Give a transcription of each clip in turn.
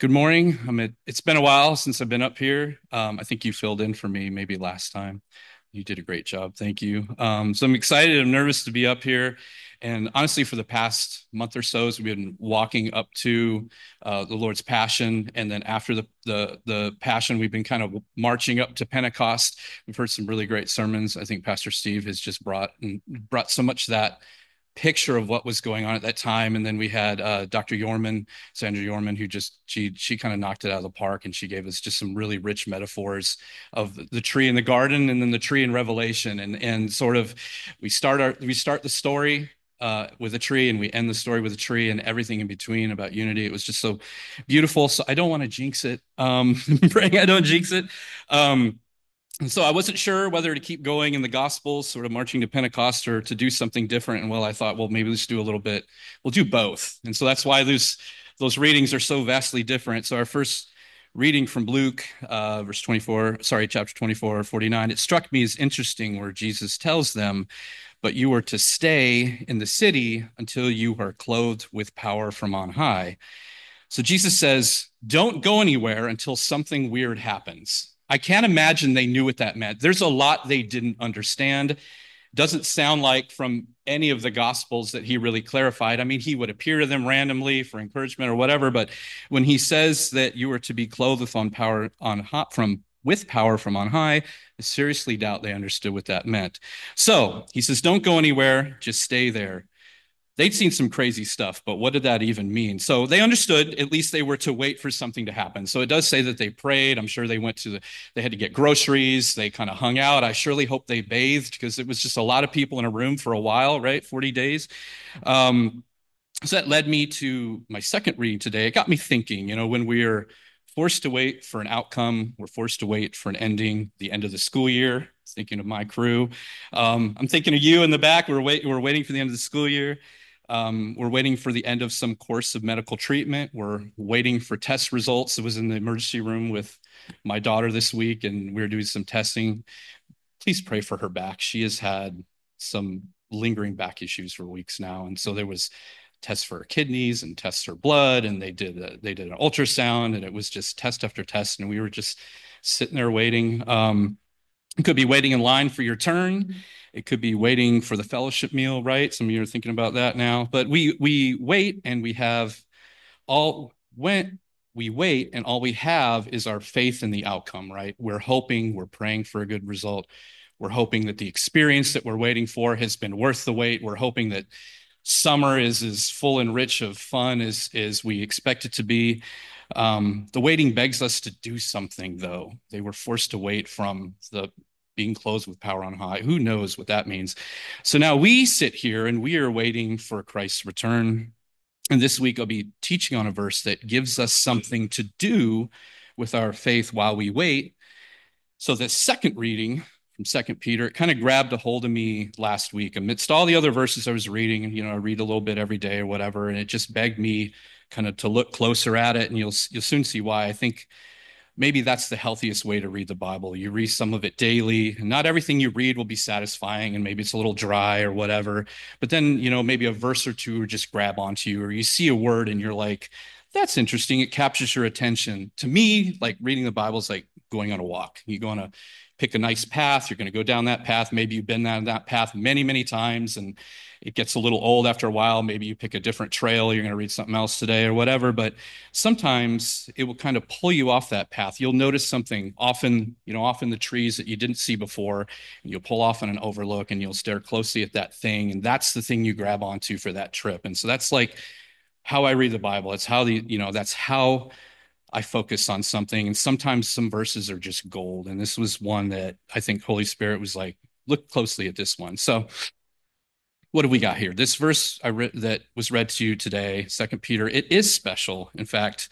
Good morning. It's been a while since I've been up here. I think you filled in for me maybe last time. You did a great job. Thank you. So I'm excited. I'm nervous to be up here. And honestly, for the past month or so, as we've been walking up to the Lord's Passion, and then after the Passion, we've been kind of marching up to Pentecost. We've heard some really great sermons. I think Pastor Steve has just brought so much that picture of what was going on at that time. And then we had Dr. Yorman, Sandra Yorman, who just she kind of knocked it out of the park, and she gave us just some really rich metaphors of the tree in the garden, and then the tree in Revelation, and sort of we start the story with a tree, and we end the story with a tree, and everything in between about unity. It was just so beautiful. So I don't want to jinx it. Praying I don't jinx it. And so I wasn't sure whether to keep going in the Gospels, sort of marching to Pentecost, or to do something different. And well, I thought, well, maybe let's do a little bit. We'll do both. And so that's why those readings are so vastly different. So our first reading from Luke, chapter 24, 49, it struck me as interesting where Jesus tells them, but you are to stay in the city until you are clothed with power from on high. So Jesus says, don't go anywhere until something weird happens. I can't imagine they knew what that meant. There's a lot they didn't understand. Doesn't sound like from any of the gospels that he really clarified. I mean, he would appear to them randomly for encouragement or whatever, but when he says that you are to be clothed with power from on high, I seriously doubt they understood what that meant. So he says, don't go anywhere, just stay there. They'd seen some crazy stuff, but what did that even mean? So they understood, at least they were to wait for something to happen. So it does say that they prayed. I'm sure they had to get groceries. They kind of hung out. I surely hope they bathed, because it was just a lot of people in a room for a while, right? 40 days. So that led me to my second reading today. It got me thinking, when we're forced to wait for an outcome, we're forced to wait for an ending, the end of the school year. Thinking of my crew. I'm thinking of you in the back. We're waiting for the end of the school year. We're waiting for the end of some course of medical treatment. We're waiting for test results. I was in the emergency room with my daughter this week, and we were doing some testing. Please pray for her back. She has had some lingering back issues for weeks now, and so there was tests for her kidneys and tests for blood, and they did an ultrasound, and it was just test after test, and we were just sitting there waiting. It could be waiting in line for your turn. It could be waiting for the fellowship meal, right? Some of you are thinking about that now. But we wait, and we wait, and all we have is our faith in the outcome, right? We're praying for a good result. We're hoping that the experience that we're waiting for has been worth the wait. We're hoping that summer is as full and rich of fun as we expect it to be. The waiting begs us to do something, though. They were forced to wait from the being clothed with power on high. Who knows what that means? So now we sit here and we are waiting for Christ's return. And this week I'll be teaching on a verse that gives us something to do with our faith while we wait. So the second reading from Second Peter, it kind of grabbed a hold of me last week amidst all the other verses I was reading. And I read a little bit every day or whatever, and it just begged me kind of to look closer at it. And you'll soon see why. I think maybe that's the healthiest way to read the Bible. You read some of it daily, and not everything you read will be satisfying, and maybe it's a little dry or whatever. But then, maybe a verse or two will just grab onto you, or you see a word and you're like, that's interesting. It captures your attention. To me, like reading the Bible is like going on a walk. You go on a pick a nice path. You're going to go down that path. Maybe you've been down that path many, many times, and it gets a little old after a while. Maybe you pick a different trail. You're going to read something else today or whatever. But sometimes it will kind of pull you off that path. You'll notice something often, off in the trees that you didn't see before. And you'll pull off on an overlook, and you'll stare closely at that thing. And that's the thing you grab onto for that trip. And so that's like how I read the Bible. It's how that's how I focus on something. And sometimes some verses are just gold. And this was one that I think Holy Spirit was like, look closely at this one. So what do we got here? This verse that was read to you today, Second Peter, it is special. In fact,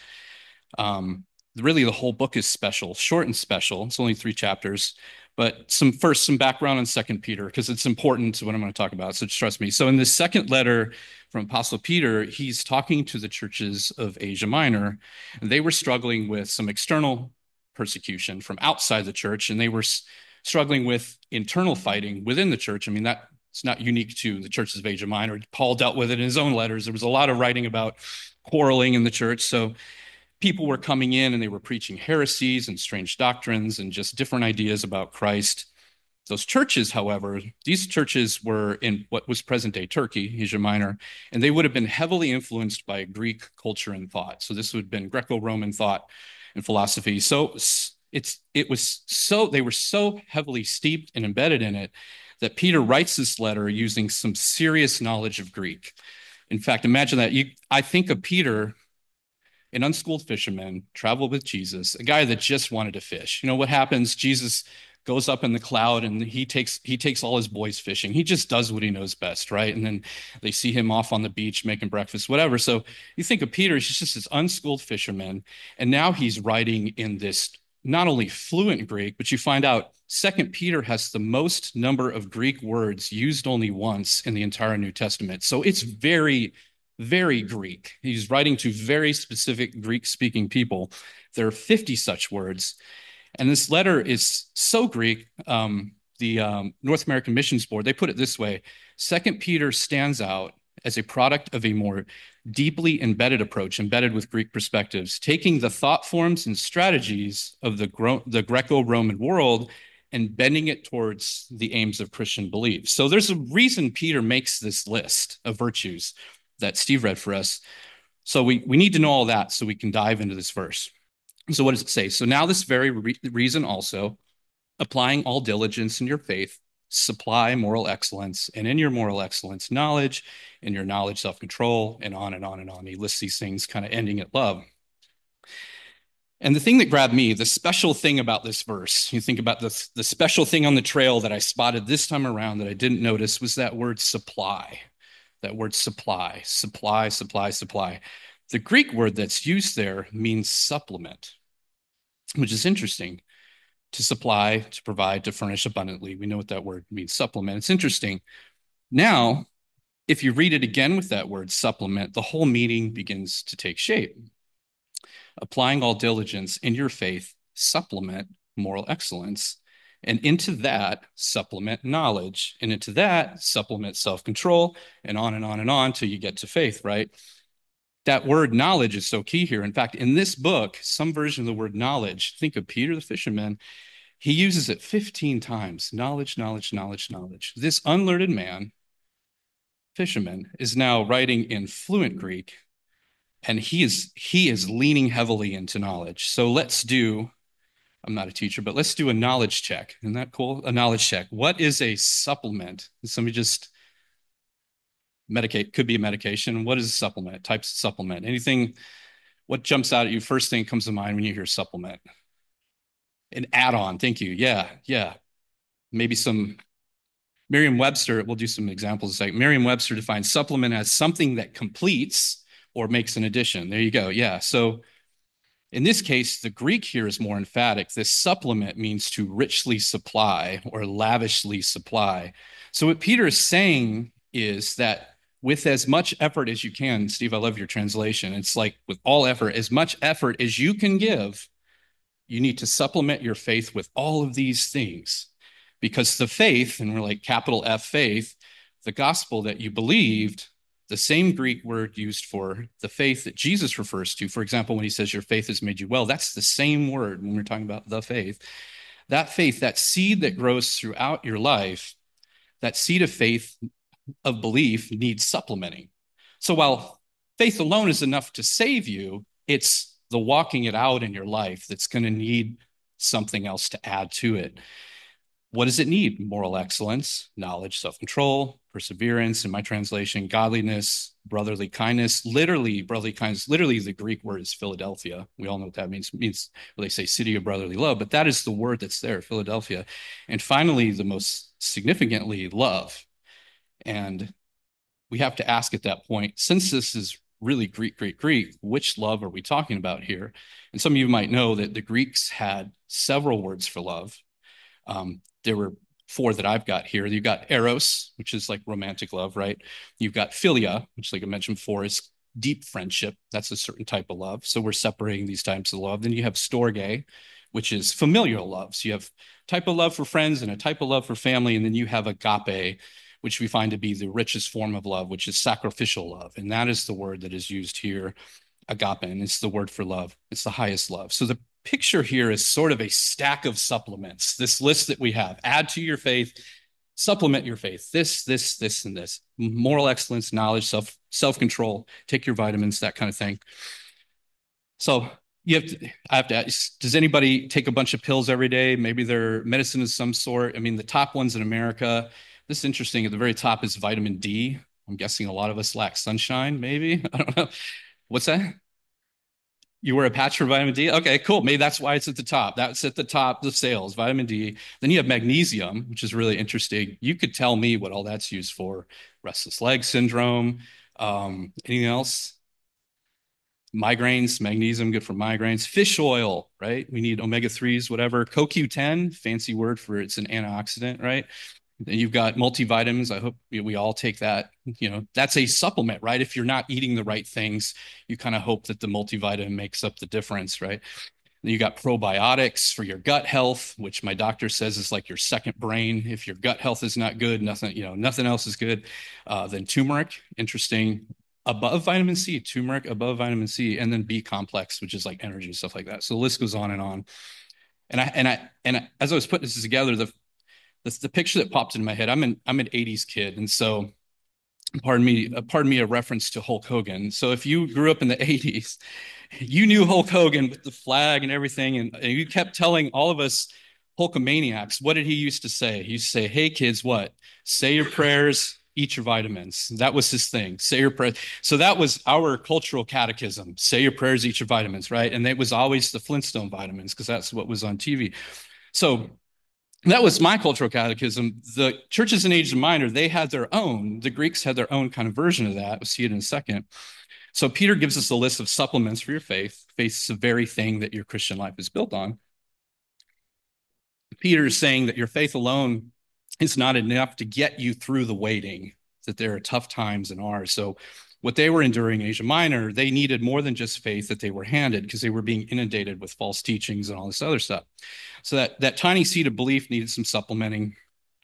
really the whole book is special, short and special. It's only 3 chapters. But some background on Second Peter, because it's important to what I'm going to talk about. So just trust me. So in this second letter from Apostle Peter, he's talking to the churches of Asia Minor. And they were struggling with some external persecution from outside the church, and they were struggling with internal fighting within the church. I mean, it's not unique to the churches of Asia Minor. Paul dealt with it in his own letters. There was a lot of writing about quarreling in the church. So people were coming in and they were preaching heresies and strange doctrines and just different ideas about Christ. Those churches, however, these churches were in what was present-day Turkey, Asia Minor, and they would have been heavily influenced by Greek culture and thought. So this would have been Greco-Roman thought and philosophy. So they were so heavily steeped and embedded in it that Peter writes this letter using some serious knowledge of Greek. In fact, imagine that. I think of Peter, an unschooled fisherman, traveled with Jesus, a guy that just wanted to fish. You know what happens? Jesus goes up in the cloud and he takes all his boys fishing. He just does what he knows best, right? And then they see him off on the beach making breakfast, whatever. So you think of Peter, he's just this unschooled fisherman, and now he's writing in this not only fluent Greek, but you find out Second Peter has the most number of Greek words used only once in the entire New Testament. So it's very, very Greek. He's writing to very specific Greek-speaking people. There are 50 such words. And this letter is so Greek. The North American Missions Board, they put it this way: Second Peter stands out as a product of a more deeply embedded approach, embedded with Greek perspectives, taking the thought forms and strategies of the Greco-Roman world and bending it towards the aims of Christian belief. So there's a reason Peter makes this list of virtues that Steve read for us. So we need to know all that so we can dive into this verse. So what does it say? So now this very reason also, applying all diligence in your faith, supply moral excellence, and in your moral excellence, knowledge, in your knowledge, self-control, and on and on and on. He lists these things kind of ending at love. And the thing that grabbed me, the special thing about this verse, you think about the special thing on the trail that I spotted this time around that I didn't notice, was that word supply. That word supply, supply, supply, supply. The Greek word that's used there means supplement, which is interesting. To supply, to provide, to furnish abundantly. We know what that word means, supplement. It's interesting. Now, if you read it again with that word supplement, the whole meaning begins to take shape. Applying all diligence in your faith, supplement moral excellence. And into that, supplement knowledge. And into that, supplement self-control, and on and on and on till you get to faith, right? That word knowledge is so key here. In fact, in this book, some version of the word knowledge, think of Peter the fisherman, he uses it 15 times. Knowledge, knowledge, knowledge, knowledge. This unlearned man, fisherman, is now writing in fluent Greek, and he is leaning heavily into knowledge. So let's do, I'm not a teacher, but let's do a knowledge check. Isn't that cool? A knowledge check. What is a supplement? Somebody just could be a medication. What is a supplement? Types of supplement. Anything, what jumps out at you? First thing comes to mind when you hear supplement. An add-on. Thank you. Yeah. Maybe some Merriam-Webster, we'll do some examples. Like Merriam-Webster defines supplement as something that completes or makes an addition. There you go. Yeah. So in this case, the Greek here is more emphatic. This supplement means to richly supply or lavishly supply. So what Peter is saying is that with as much effort as you can, Steve, I love your translation. It's like with all effort, as much effort as you can give, you need to supplement your faith with all of these things. Because the faith, and we're like capital F faith, the gospel that you believed, the same Greek word used for the faith that Jesus refers to. For example, when he says your faith has made you well, that's the same word when we're talking about the faith. That faith, that seed that grows throughout your life, that seed of faith, of belief, needs supplementing. So while faith alone is enough to save you, it's the walking it out in your life that's going to need something else to add to it. What does it need? Moral excellence, knowledge, self-control, perseverance, in my translation, godliness, brotherly kindness. Literally, brotherly kindness, literally the Greek word is Philadelphia. We all know what that means. It means, well, they say city of brotherly love, but that is the word that's there, Philadelphia. And finally, the most significantly, love. And we have to ask at that point, since this is really Greek, which love are we talking about here? And some of you might know that the Greeks had several words for love. There were 4 that I've got here. You've got eros, which is like romantic love, right? You've got philia, which like I mentioned before is deep friendship. That's a certain type of love. So we're separating these types of love. Then you have storge, which is familial love. So you have type of love for friends and a type of love for family. And then you have agape, which we find to be the richest form of love, which is sacrificial love. And that is the word that is used here. agape, and it's the word for love. It's the highest love. So the picture here is sort of a stack of supplements. This list that we have, add to your faith, supplement your faith. This, and this. Moral excellence, knowledge, self-control, take your vitamins, that kind of thing. So I have to ask, does anybody take a bunch of pills every day? Maybe they're medicine of some sort. I mean, the top ones in America, this is interesting. At the very top is vitamin D. I'm guessing a lot of us lack sunshine, maybe. I don't know. What's that? You wear a patch for vitamin D? Okay, cool. Maybe that's why it's at the top. That's at the top of sales, vitamin D. Then you have magnesium, which is really interesting. You could tell me what all that's used for. Restless leg syndrome. Anything else? Migraines, magnesium, good for migraines. Fish oil, right? We need omega-3s, whatever. CoQ10, fancy word for it's an antioxidant, right? Then you've got multivitamins. I hope we all take that. That's a supplement, right? If you're not eating the right things, you kind of hope that the multivitamin makes up the difference, right? Then you got probiotics for your gut health, which my doctor says is like your second brain. If your gut health is not good, nothing else is good. Then turmeric, interesting. Above vitamin C, turmeric above vitamin C, and then B complex, which is like energy, stuff like that. So the list goes on and on. As I was putting this together, the picture that popped in my head, I'm an 80s kid. And so pardon me, a reference to Hulk Hogan. So if you grew up in the 80s, you knew Hulk Hogan with the flag and everything. And you kept telling all of us Hulkamaniacs, what did he used to say? He used to say, hey kids, what? Say your prayers, eat your vitamins. That was his thing. Say your prayers. So that was our cultural catechism. Say your prayers, eat your vitamins, right? And it was always the Flintstone vitamins because that's what was on TV. So that was my cultural catechism. The churches in Asia Minor, they had their own. The Greeks had their own kind of version of that. We'll see it in a second. So Peter gives us a list of supplements for your faith. Faith is the very thing that your Christian life is built on. Peter is saying that your faith alone is not enough to get you through the waiting, that there are tough times in ours. So what they were enduring in Asia Minor, they needed more than just faith that they were handed because they were being inundated with false teachings and all this other stuff. So that tiny seed of belief needed some supplementing.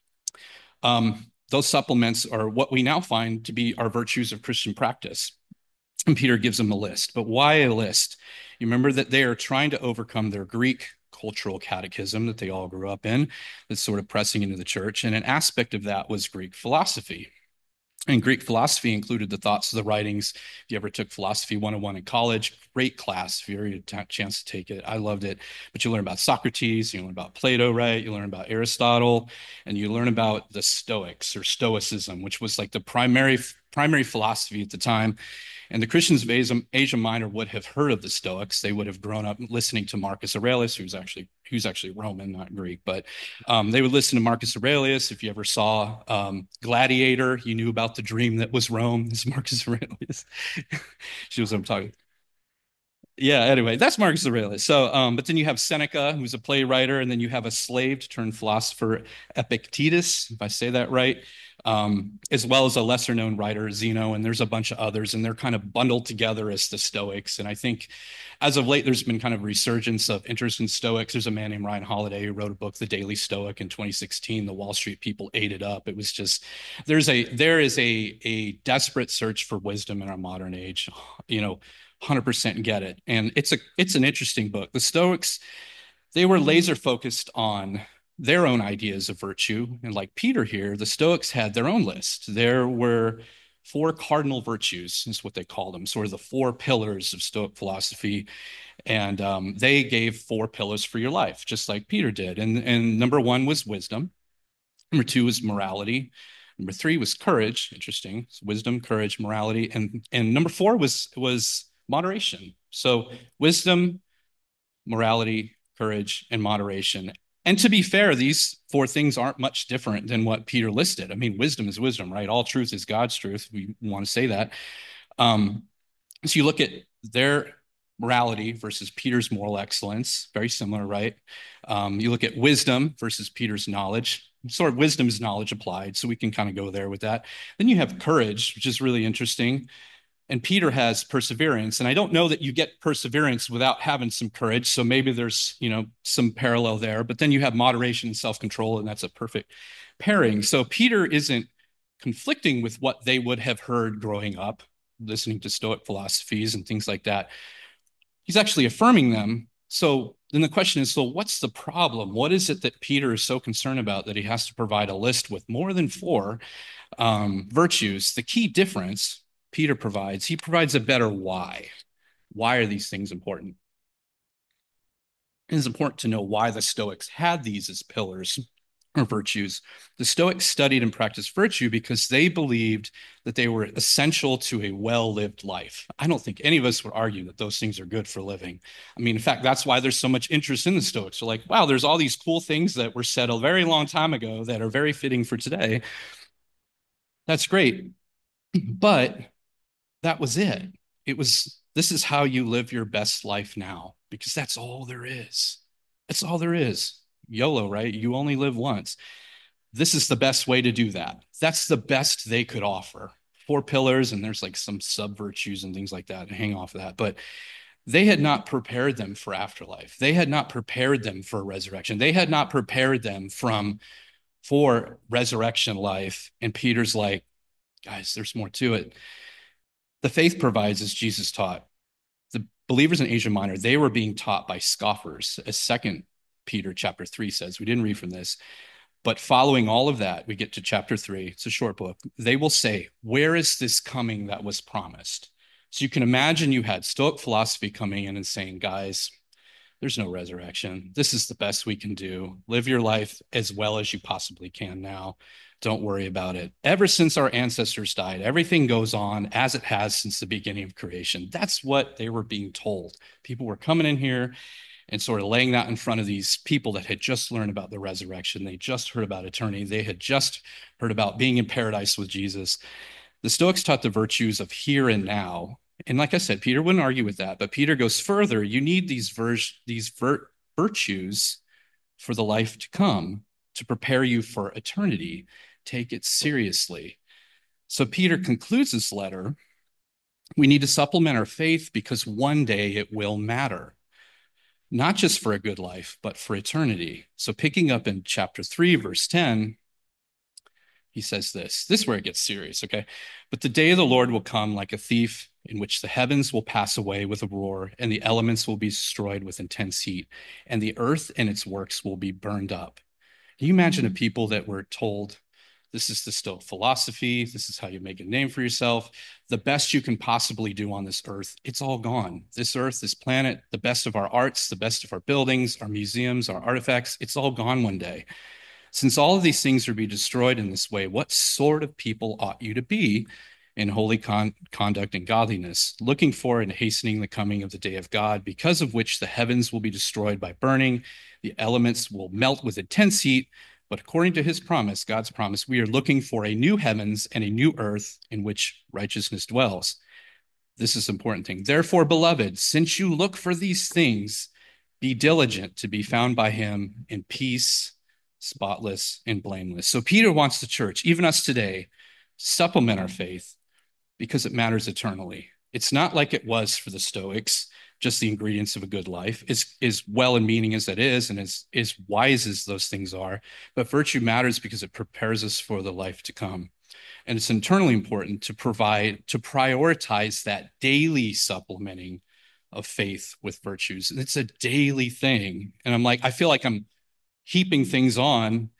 Those supplements are what we now find to be our virtues of Christian practice. And Peter gives them a list. But why a list? You remember that they are trying to overcome their Greek cultural catechism that they all grew up in, that's sort of pressing into the church. And an aspect of that was Greek philosophy. And Greek philosophy included the thoughts of the writings. If you ever took Philosophy 101 in college, great class. If you ever had a chance to take it, I loved it. But you learn about Socrates, you learn about Plato, right? You learn about Aristotle, and you learn about the Stoics or Stoicism, which was like the primary philosophy at the time. And the Christians of Asia Minor would have heard of the Stoics. They would have grown up listening to Marcus Aurelius, who's actually Roman, not Greek, but they would listen to Marcus Aurelius. If you ever saw Gladiator, you knew about the dream that was Rome. This is Marcus Aurelius. She was what I'm talking. Yeah, anyway, that's Marcus Aurelius. So, but then you have Seneca, who's a playwright, and then you have a slave turned philosopher, Epictetus, if I say that right, as well as a lesser known writer, Zeno, and there's a bunch of others, and they're kind of bundled together as the Stoics. And I think as of late, there's been kind of resurgence of interest in Stoics. There's a man named Ryan Holiday who wrote a book, The Daily Stoic, in 2016. The Wall Street people ate it up. It was just there is a desperate search for wisdom in our modern age. 100% get it. And it's an interesting book. The Stoics, they were laser focused on their own ideas of virtue. And like Peter here, the Stoics had their own list. There were four cardinal virtues, is what they called them, sort of the four pillars of Stoic philosophy. And they gave four pillars for your life, just like Peter did. And number one was wisdom. Number two was morality. Number three was courage. Interesting. Wisdom, courage, morality. And number four was moderation. So wisdom, morality, courage, and moderation. And to be fair, these four things aren't much different than what Peter listed. I mean, wisdom is wisdom, right? All truth is God's truth. We want to say that. So you look at their morality versus Peter's moral excellence, very similar, right? You look at wisdom versus Peter's knowledge. Sort of wisdom is knowledge applied, so we can kind of go there with that. Then you have courage, which is really interesting. And Peter has perseverance. And I don't know that you get perseverance without having some courage. So maybe there's, some parallel there. But then you have moderation and self-control, and that's a perfect pairing. So Peter isn't conflicting with what they would have heard growing up. listening to Stoic philosophies and things like that. He's actually affirming them. So then the question is, so what's the problem? What is it that Peter is so concerned about that he has to provide a list with more than four virtues? The key difference Peter provides, he provides a better why. Why are these things important? It is important to know why the Stoics had these as pillars or virtues. The Stoics studied and practiced virtue because they believed that they were essential to a well-lived life. I don't think any of us would argue that those things are good for living. I mean, in fact, that's why there's so much interest in the Stoics. They're like, wow, there's all these cool things that were said a very long time ago that are very fitting for today. That's great. But that was it. It was, this is how you live your best life now, because that's all there is. That's all there is. YOLO, right? You only live once. This is the best way to do that. That's the best they could offer. Four pillars, and there's like some sub virtues and things like that hang off of that. But they had not prepared them for afterlife. They had not prepared them for resurrection. They had not prepared them for resurrection life. And Peter's like, guys, there's more to it. The faith provides, as Jesus taught. The believers in Asia Minor, they were being taught by scoffers, as Second Peter chapter 3 says. We didn't read from this. But following all of that, we get to chapter 3. It's a short book. They will say, where is this coming that was promised? So you can imagine you had Stoic philosophy coming in and saying, guys, there's no resurrection. This is the best we can do. Live your life as well as you possibly can now. Don't worry about it. Ever since our ancestors died, everything goes on as it has since the beginning of creation. That's what they were being told. People were coming in here and sort of laying that in front of these people that had just learned about the resurrection. They just heard about eternity. They had just heard about being in paradise with Jesus. The Stoics taught the virtues of here and now. And like I said, Peter wouldn't argue with that, but Peter goes further. You need these virtues for the life to come to prepare you for eternity. Take it seriously. So Peter concludes this letter. We need to supplement our faith because one day it will matter, not just for a good life, but for eternity. So picking up in chapter 3, verse 10, he says this. This is where it gets serious, okay? But the day of the Lord will come like a thief, in which the heavens will pass away with a roar, and the elements will be destroyed with intense heat, and the earth and its works will be burned up. Can you imagine a people that were told, this is the Stoic philosophy, this is how you make a name for yourself, the best you can possibly do on this earth, it's all gone. This earth, this planet, the best of our arts, the best of our buildings, our museums, our artifacts, it's all gone one day. Since all of these things are be destroyed in this way, what sort of people ought you to be in holy conduct and godliness, looking for and hastening the coming of the day of God, because of which the heavens will be destroyed by burning, the elements will melt with intense heat, but according to his promise, God's promise, we are looking for a new heavens and a new earth in which righteousness dwells. This is an important thing. Therefore, beloved, since you look for these things, be diligent to be found by him in peace, spotless, and blameless. So Peter wants the church, even us today, supplement our faith because it matters eternally. It's not like it was for the Stoics, just the ingredients of a good life. It's as well in meaning as it is and as wise as those things are. But virtue matters because it prepares us for the life to come. And it's internally important to prioritize that daily supplementing of faith with virtues. It's a daily thing. And I'm like, I feel like I'm heaping things on.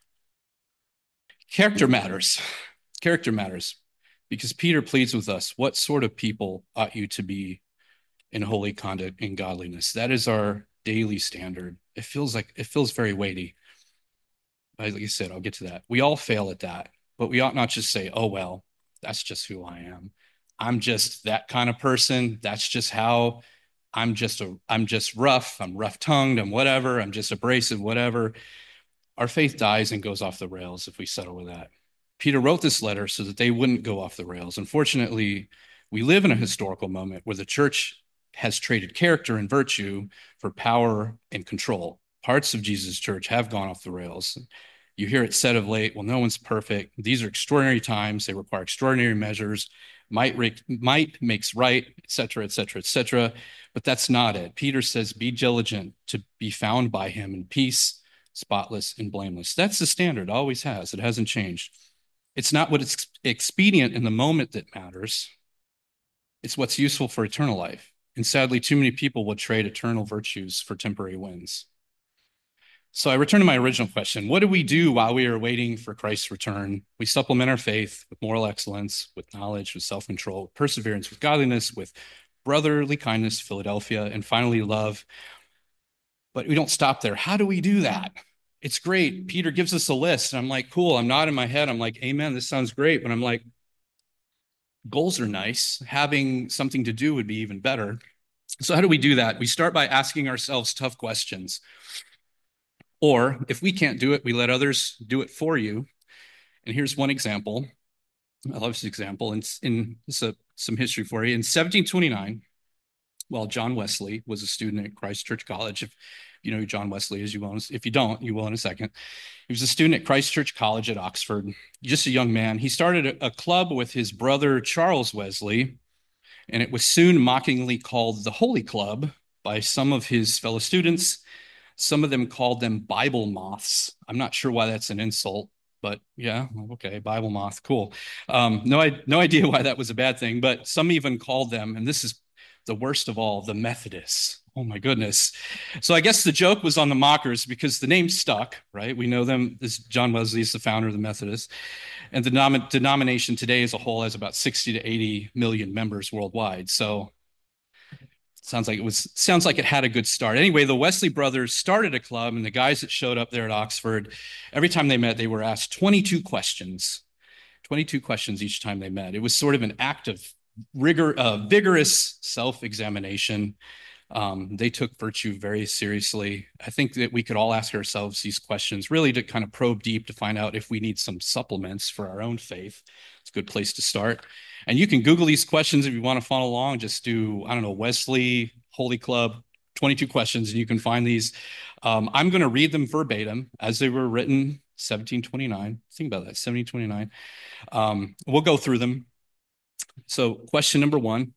Character matters. Character matters because Peter pleads with us, what sort of people ought you to be in holy conduct and godliness? That is our daily standard. It feels very weighty. Like I said, I'll get to that. We all fail at that, but we ought not just say, oh, well, that's just who I am. I'm just that kind of person. That's just how I'm just rough. I'm rough tongued. I'm whatever. I'm just abrasive, whatever. Our faith dies and goes off the rails if we settle with that. Peter wrote this letter so that they wouldn't go off the rails. Unfortunately, we live in a historical moment where the church has traded character and virtue for power and control. Parts of Jesus' church have gone off the rails. You hear it said of late, well, no one's perfect. These are extraordinary times. They require extraordinary measures. Might makes right, et cetera, et cetera, et cetera. But that's not it. Peter says, be diligent to be found by him in peace, spotless, and blameless. That's the standard, always has. It hasn't changed. It's not what is expedient in the moment that matters. It's what's useful for eternal life. And sadly, too many people will trade eternal virtues for temporary wins. So I return to my original question. What do we do while we are waiting for Christ's return? We supplement our faith with moral excellence, with knowledge, with self-control, with perseverance, with godliness, with brotherly kindness, Philadelphia, and finally love. But we don't stop there. How do we do that? It's great. Peter gives us a list. And I'm like, cool. I'm nodding my head. I'm like, amen. This sounds great. But I'm like, goals are nice. Having something to do would be even better. So how do we do that? We start by asking ourselves tough questions. Or if we can't do it, we let others do it for you. And here's one example. I love this example. Some history for you. In 1729, while John Wesley was a student at Christ Church College, if you know who John Wesley is, you will. If you don't, you will in a second. He was a student at Christ Church College at Oxford, just a young man. He started a club with his brother Charles Wesley, and it was soon mockingly called the Holy Club by some of his fellow students. Some of them called them Bible moths. I'm not sure why that's an insult, but yeah, okay, Bible moth, cool. No idea why that was a bad thing, but some even called them, and this is the worst of all, the Methodists. Oh my goodness. So I guess the joke was on the mockers because the name stuck, right? We know them. This John Wesley is the founder of the Methodists, and the denomination today as a whole has about 60 to 80 million members worldwide. So sounds like it had a good start. Anyway, the Wesley brothers started a club, and the guys that showed up there at Oxford, every time they met, they were asked 22 questions. 22 questions each time they met. It was sort of an act of vigorous self-examination. They took virtue very seriously. I think that we could all ask ourselves these questions really to kind of probe deep to find out if we need some supplements for our own faith. It's a good place to start. And you can Google these questions if you want to follow along. Just do, I don't know, Wesley Holy Club, 22 questions, and you can find these. I'm going to read them verbatim as they were written 1729. Think about that, 1729. We'll go through them. So question number one.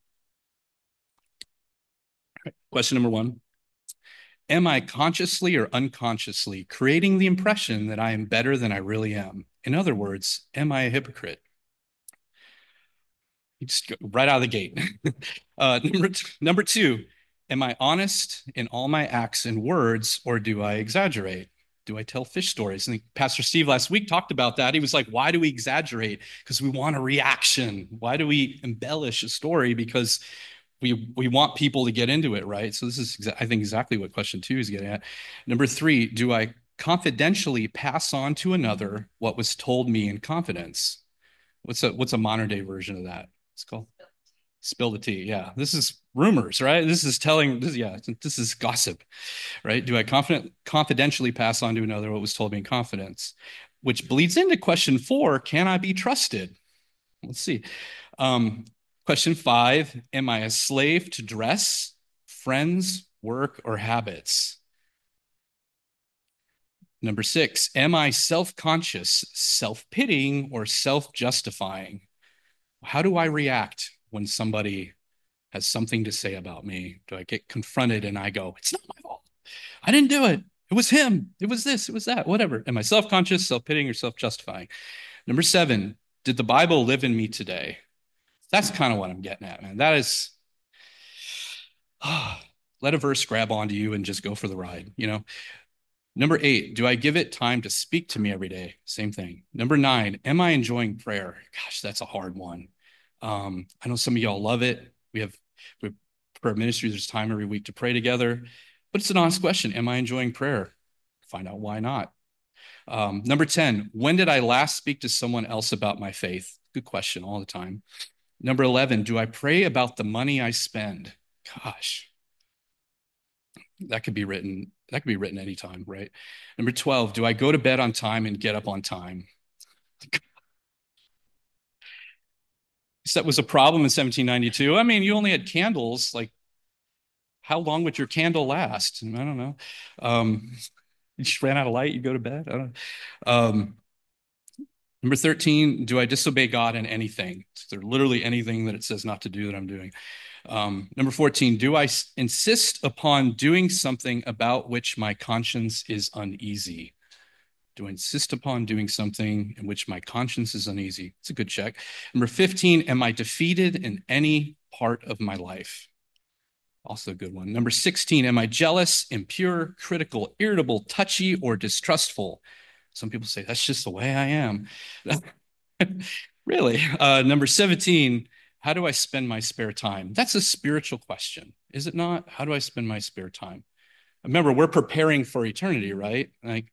Question number one. Am I consciously or unconsciously creating the impression that I am better than I really am? In other words, am I a hypocrite? You just go right out of the gate. Number two, am I honest in all my acts and words, or do I exaggerate? Do I tell fish stories? And Pastor Steve last week talked about that. He was like, why do we exaggerate? Because we want a reaction. Why do we embellish a story? Because we want people to get into it, right? So this is, I think, exactly what question two is getting at. Number three, do I confidentially pass on to another what was told me in confidence? What's a modern day version of that? It's called spill the tea. Yeah, this is rumors, right? This is telling. This is gossip, right? Do I confidentially pass on to another what was told me in confidence? Which bleeds into question four: can I be trusted? Let's see. Question five, am I a slave to dress, friends, work, or habits? Number six, am I self-conscious, self-pitying, or self-justifying? How do I react when somebody has something to say about me? Do I get confronted and I go, it's not my fault. I didn't do it. It was him. It was this. It was that. Whatever. Am I self-conscious, self-pitying, or self-justifying? Number seven, did the Bible live in me today? That's kind of what I'm getting at, man. That is, let a verse grab onto you and just go for the ride, you know? Number eight, do I give it time to speak to me every day? Same thing. Number nine, am I enjoying prayer? Gosh, that's a hard one. I know some of y'all love it. We have prayer ministry. There's time every week to pray together, but it's an honest question. Am I enjoying prayer? Find out why not. Number 10, when did I last speak to someone else about my faith? Good question all the time. Number 11, do I pray about the money I spend? Gosh, that could be written. That could be written anytime, right? Number 12, do I go to bed on time and get up on time? That was a problem in 1792. I mean, you only had candles. Like, how long would your candle last? I don't know. You just ran out of light, you go to bed. I don't know. Number 13, do I disobey God in anything? Is there literally anything that it says not to do that I'm doing? Number 14, do I insist upon doing something about which my conscience is uneasy? Do I insist upon doing something in which my conscience is uneasy? It's a good check. Number 15, am I defeated in any part of my life? Also a good one. Number 16, am I jealous, impure, critical, irritable, touchy, or distrustful? Some people say that's just the way I am. Really? Number 17, how do I spend my spare time? That's a spiritual question, is it not? How do I spend my spare time? Remember, we're preparing for eternity, right? Like,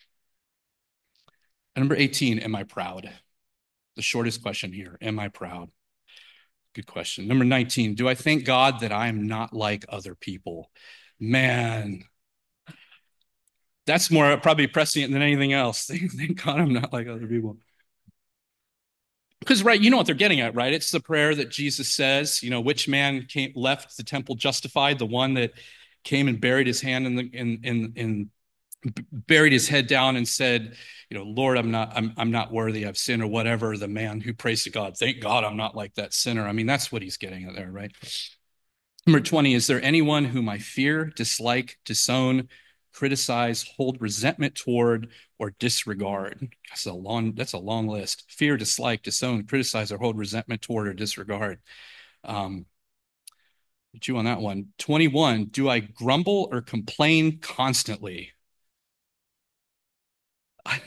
number 18, am I proud? The shortest question here. Am I proud? Good question. Number 19, do I thank God that I am not like other people? Man, that's more probably prescient than anything else. Thank God I'm not like other people. Because, right, you know what they're getting at, right? It's the prayer that Jesus says, which man left the temple justified? The one that came and buried his hand in buried his head down and said, Lord, I'm not worthy, I've sinned, or whatever. The man who prays to God, thank God I'm not like that sinner. I mean, that's what he's getting at there, right? Number 20, is there anyone whom I fear, dislike, disown, criticize, hold resentment toward, or disregard? That's a long list. Fear, dislike, disown, criticize, or hold resentment toward, or disregard. Um, Chew on that one. 21, do I grumble or complain constantly? I,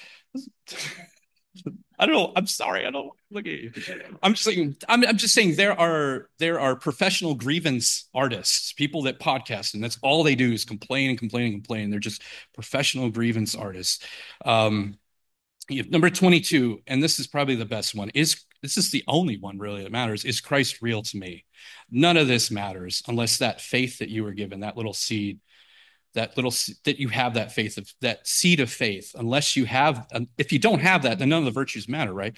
I don't know. I'm sorry. I don't look at you. I'm just saying there are professional grievance artists, people that podcast, and that's all they do is complain and complain and complain. They're just professional grievance artists. Um, Number 22, and this is probably the best one, is this is the only one really that matters. Is Christ real to me? None of this matters unless that faith that you were given, that little seed, that you have that faith of that seed of faith. Unless you have, if you don't have that, then none of the virtues matter, right?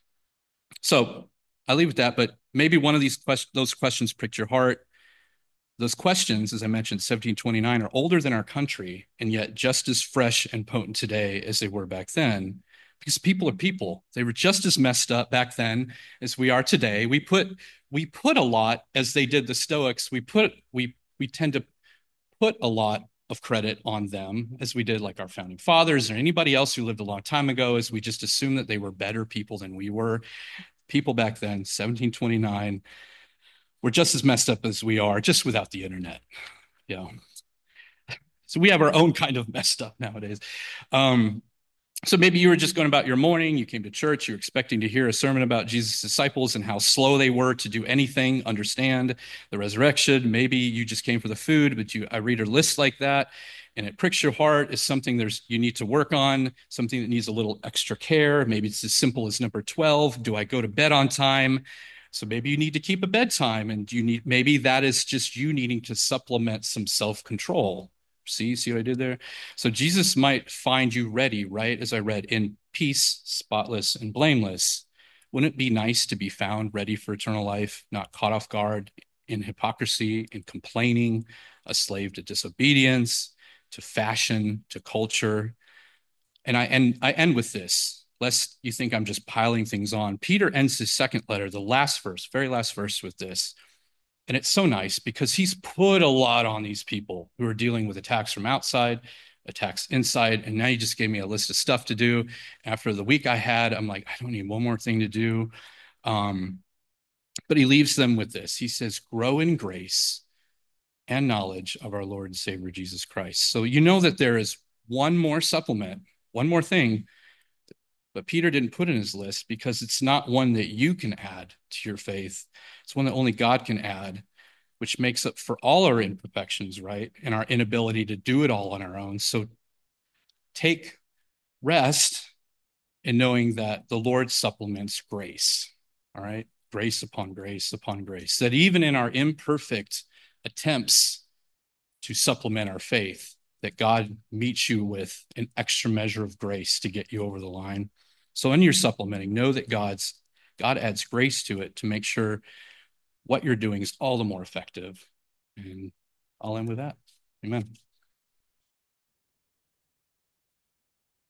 So I leave with that, but maybe one of those questions pricked your heart. Those questions, as I mentioned, 1729, are older than our country, and yet just as fresh and potent today as they were back then. Because people are people. They were just as messed up back then as we are today. We put a lot, as they did the Stoics. We tend to put a lot of credit on them, as we did like our founding fathers or anybody else who lived a long time ago, as we just assumed that they were better people than we were. People back then, 1729, were just as messed up as we are, just without the internet. Yeah. So we have our own kind of messed up nowadays. Um, so maybe you were just going about your morning, you came to church, you're expecting to hear a sermon about Jesus' disciples and how slow they were to do anything, understand the resurrection. Maybe you just came for the food, but I read a list like that and it pricks your heart. Is something you need to work on, something that needs a little extra care. Maybe it's as simple as number 12. Do I go to bed on time? So maybe you need to keep a bedtime, and maybe that is just you needing to supplement some self-control. See what I did there? So Jesus might find you ready, right? As I read, in peace, spotless, and blameless. Wouldn't it be nice to be found ready for eternal life, not caught off guard in hypocrisy, in complaining, a slave to disobedience, to fashion, to culture? And I end with this, lest you think I'm just piling things on. Peter ends his second letter, the last verse, very last verse, with this. And it's so nice because he's put a lot on these people who are dealing with attacks from outside, attacks inside. And now you just gave me a list of stuff to do. After the week I had, I'm like, I don't need one more thing to do. But he leaves them with this. He says, grow in grace and knowledge of our Lord and Savior Jesus Christ. So you know that there is one more supplement, one more thing, but Peter didn't put in his list because it's not one that you can add to your faith. It's one that only God can add, which makes up for all our imperfections, right? And our inability to do it all on our own. So take rest in knowing that the Lord supplements grace, all right? Grace upon grace upon grace. That even in our imperfect attempts to supplement our faith, that God meets you with an extra measure of grace to get you over the line. So in your supplementing, know that God adds grace to it to make sure what you're doing is all the more effective. And I'll end with that. Amen.